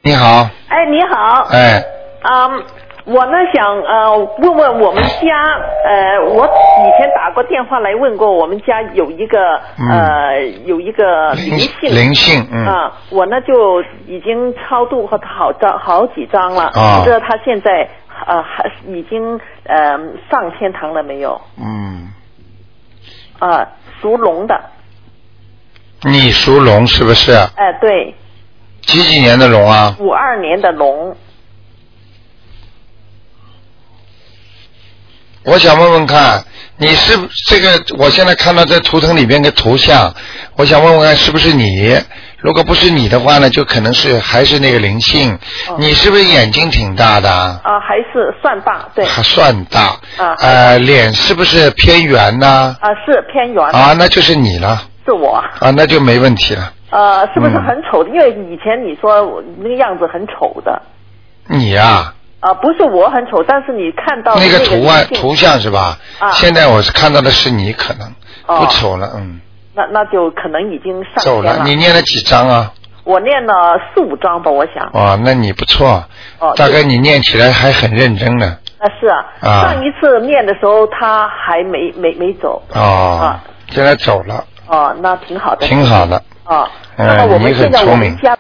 你好。 哎，你好。 哎。 我呢想问问我们家我以前打过电话来问过，我们家有一个有一个灵性我呢就已经超度和好几张了，不知道他现在还已经上天堂了没有？属龙的。 你属龙是不是？ 对。 几年的龙啊 ？52年的龙。 我想问问看，你是这个？我现在看到这图腾里边的图像，我想问问看是不是你？如果不是你的话呢，就可能是还是那个灵性。你是不是眼睛挺大的？ 还是算大，对。 还算大。脸是不是偏圆呢？ 是偏圆。 那就是你了。 是我。 那就没问题了。 是不是很丑的？因为以前你说我那个样子很丑的。 你呀？ 不是我很丑，但是你看到那个图像是吧？现在我是看到的是你，可能不丑了， 那就可能已经上走了。你念了几张啊？ 我念了4、5张吧，我想。 那你不错。大概你念起来还很认真呢。 是啊。上一次念的时候他还没走。 现在走了。 那挺好的。 挺好的。 那么我们现在我们家